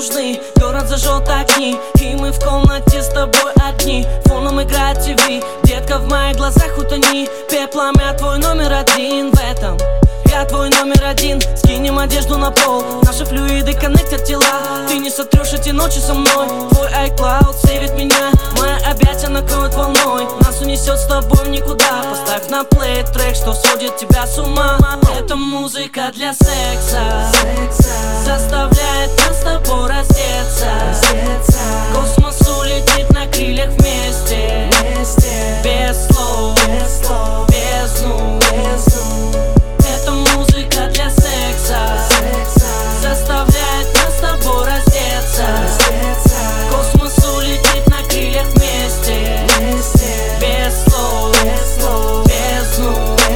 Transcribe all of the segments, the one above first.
нужны. Город зажжет огни, и мы в комнате с тобой одни. Фоном играет ТВ, детка, в моих глазах утони. Пеплом я твой номер один в этом. Я твой номер один, скинем одежду на пол. Наши флюиды коннектят тела. Ты не сотрешь эти ночи со мной. Твой iCloud сейвит меня. Мои объятия накроют волной. Нас унесет с тобой в никуда. Поставь на плей трек, что сводит тебя с ума. Это музыка для секса. Заставляет нас с тобой раздеться. Космос улетит на крыльях вместе. Без слов, бездну. Это музыка для секса. Заставляет нас с тобой раздеться. Космос улетит на крыльях вместе. Без слов, бездну.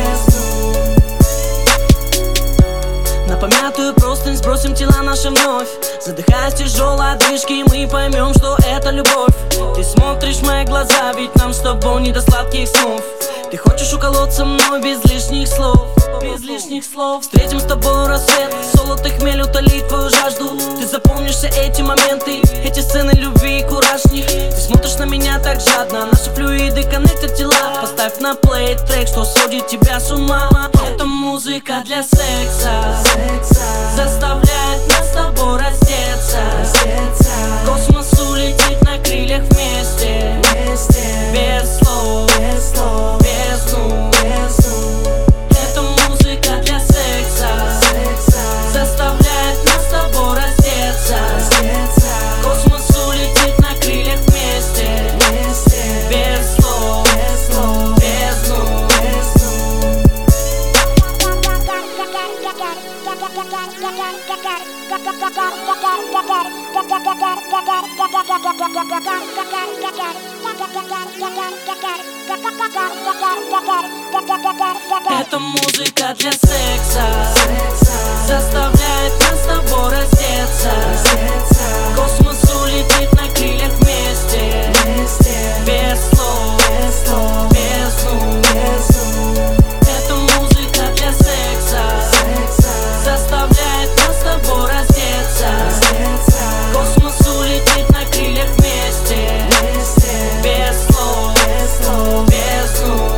На помятую простынь сбросим тела наши вновь. Задыхаясь тяжелой от движки, мы поймем, что это любовь. Ты смотришь в мои глаза, ведь нам с тобой не до сладких снов. Ты хочешь уколоться мной без лишних слов. Встретим с тобой рассвет, золото хмель утолит твою жажду. Ты запомнишься эти моменты, эти сцены любви и кураж в них. Ты смотришь на меня так жадно, наши флюиды коннектят тела. Поставь на плей трек, что сводит тебя с ума. Это музыка для секса. Заставляет нас с тобой раздеться. Космос улетит на крыльях вместе. Без слов, бездну. Это музыка для секса. Заставляет нас с тобой раздеться. Космос улетит на крыльях вместе. Без слов, бездну. Это музыка для секса. Заставляет нас с тобой раздеться. Космос улетит на крыльях вместе. Без слов, бездну. Это музыка для секса. Заставляет нас с тобой раздеться. Космос улетит на крыльях вместе. Без слов, бездну.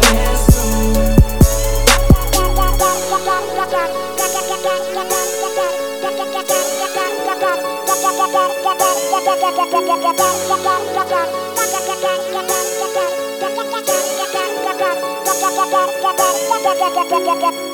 Get